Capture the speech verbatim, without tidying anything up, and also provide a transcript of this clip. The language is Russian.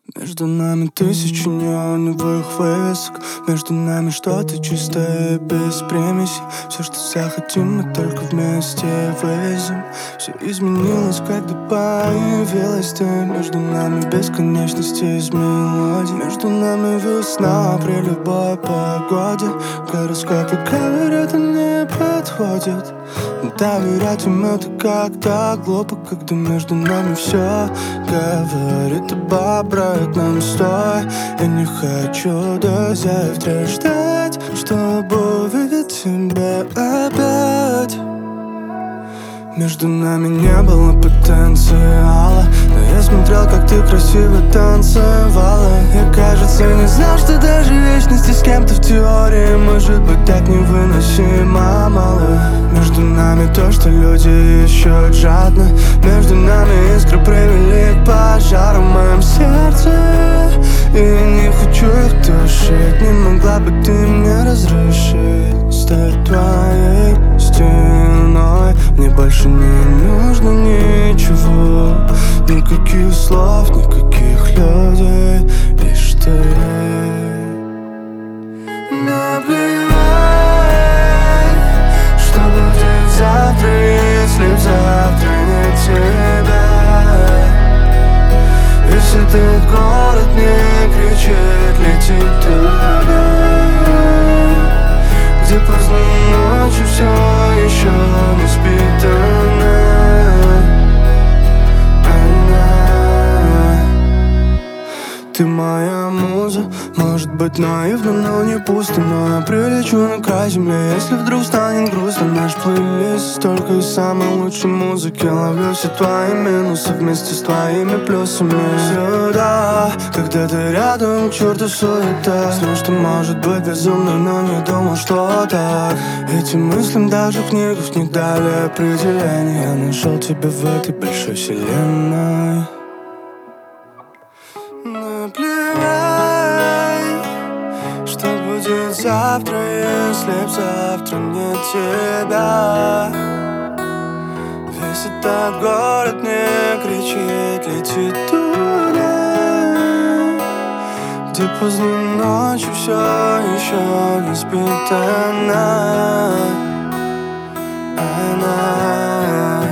Между нами тысячи неоновых вывесок. Между нами что-то чистое, без примесей. Все, что захотим, мы только вместе вывезем. Все изменилось, когда появилась ты. Между нами бесконечности из мелодий. Между нами весна при любой погоде. Гороскопы говорят, он не подходит. Доверять им это как-то глупо, когда между нами все говорит об обратном. Стой, я не хочу до завтра ждать, чтобы увидеть тебя опять. Между нами не было потенциала, но я смотрел, как ты красиво танцевала. Я, кажется, не знал, что даже вечности с кем-то в теории может быть так невыносимо мало. Между нами то, что люди ищут жадно. Между нами искры привели к пожару в моем сердце, и я не хочу их тушить. Не могла бы ты мне разрешить стать твоей стеной? Мне больше не нужно ничего, никаких слов, никаких людей, лишь ты. Наплевать, что будет завтра, если б завтра нет тебя. Если этот город не кричит, летит туда, где поздно ночью все еще не спит она, она. Ты моя муза, может быть наивно, но не пусто. Но я прилечу на край земли, если вдруг станет грустно. Наш плейлист только из самой лучшей музыки. Ловлю все твои минусы вместе с твоими плюсами. Сюда, когда ты рядом, к черту суета. Знаю, что может быть безумно, но не думал, что так. Этим мыслям даже в книгах не дали определения. Я нашел тебя в этой большой вселенной. Наплевать, что будет завтра, если б завтра нет тебя. Весь этот город не кричит, летит туда, где поздно ночью все еще не спит она, она.